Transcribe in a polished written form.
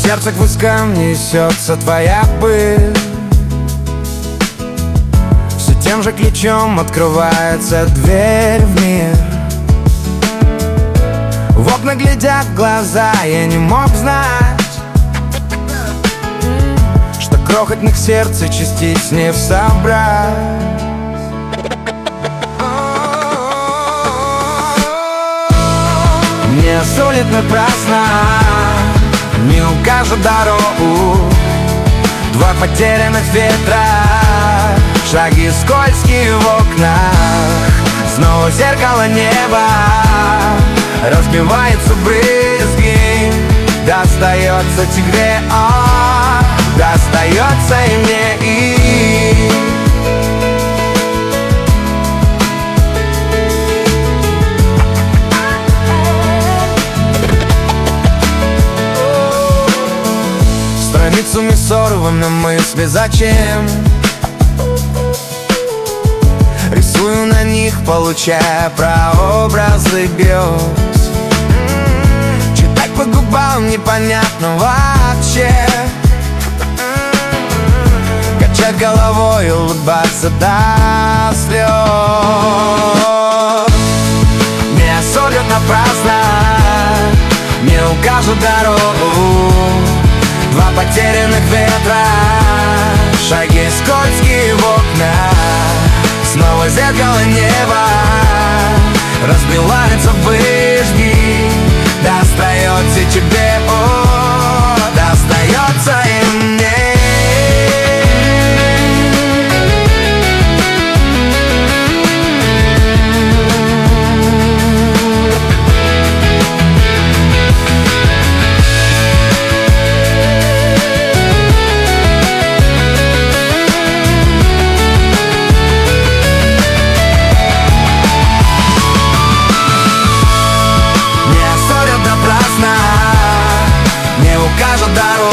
сердце к вискам несется твоя пыль. Все тем же ключом открывается дверь в мир. В окна глядят глаза, я не мог знать, что крохотных сердце частиц не собрать. Не осудит напрасно, не укажет дорогу. Два потерянных ветра, шаги скользкие в окнах. Снова зеркало неба, разбиваются брызги. Достается тебе, достается и мне, и страницами сорваны мысли, зачем? Рисую на них, получая прообразы грез. Читать по губам непонятно вообще. Качать головой и улыбаться до слез. Не осудят напрасно, не укажут дорогу. Два потерянных ветра, шаги скользкие в окнах. Снова зеркало неба, разбивается вышки. Достается тебе, достается и мне. Укажет дорогу.